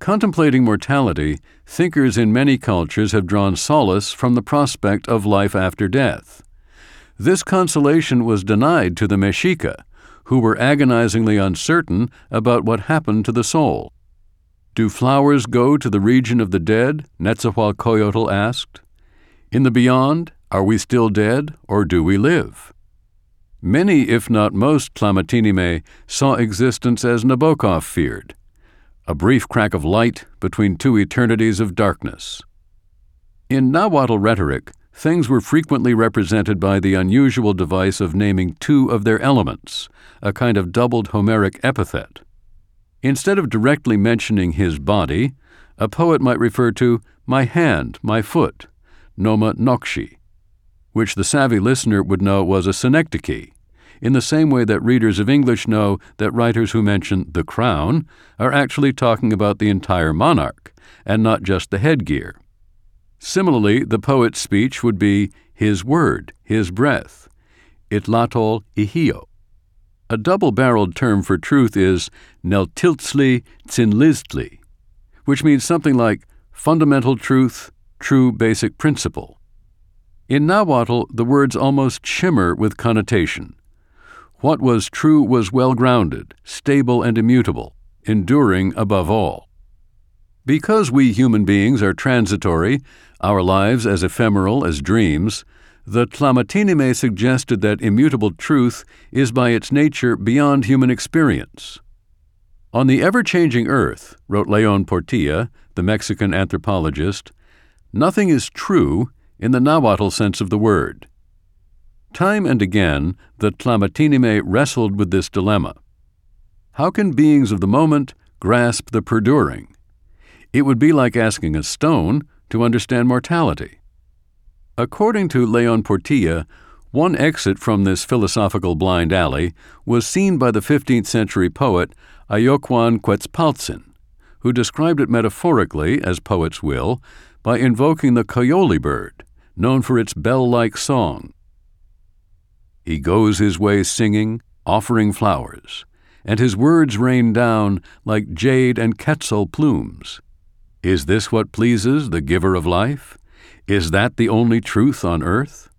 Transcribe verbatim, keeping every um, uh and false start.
Contemplating mortality, thinkers in many cultures have drawn solace from the prospect of life after death. This consolation was denied to the Mexica, who were agonizingly uncertain about what happened to the soul. "Do flowers go to the region of the dead?" Netzahualcoyotl asked. "In the beyond, are we still dead, or do we live?" Many, if not most, Tlamatinemay saw existence as Nabokov feared, a brief crack of light between two eternities of darkness. In Nahuatl rhetoric, things were frequently represented by the unusual device of naming two of their elements, a kind of doubled Homeric epithet. Instead of directly mentioning his body, a poet might refer to "my hand, my foot," noma nokshi, which the savvy listener would know was a synecdoche, in the same way that readers of English know that writers who mention the crown are actually talking about the entire monarch, and not just the headgear. Similarly, the poet's speech would be his word, his breath, itlatol ihio. A double-barreled term for truth is neltiltzli tsinliztli, which means something like fundamental truth, true basic principle. In Nahuatl, the words almost shimmer with connotation. What was true was well-grounded, stable and immutable, enduring above all. Because we human beings are transitory, our lives as ephemeral as dreams, the Tlamatinemay suggested that immutable truth is by its nature beyond human experience. On the ever-changing earth, wrote Leon Portilla, the Mexican anthropologist, nothing is true in the Nahuatl sense of the word. Time and again, the Tlamatinemay wrestled with this dilemma. How can beings of the moment grasp the perduring? It would be like asking a stone to understand mortality. According to Leon Portilla, one exit from this philosophical blind alley was seen by the fifteenth century poet Ayocuan Quetzalcoatl, who described it metaphorically, as poets will, by invoking the coyoli bird, known for its bell-like song. He goes his way singing, offering flowers, and his words rain down like jade and quetzal plumes. Is this what pleases the giver of life? Is that the only truth on earth?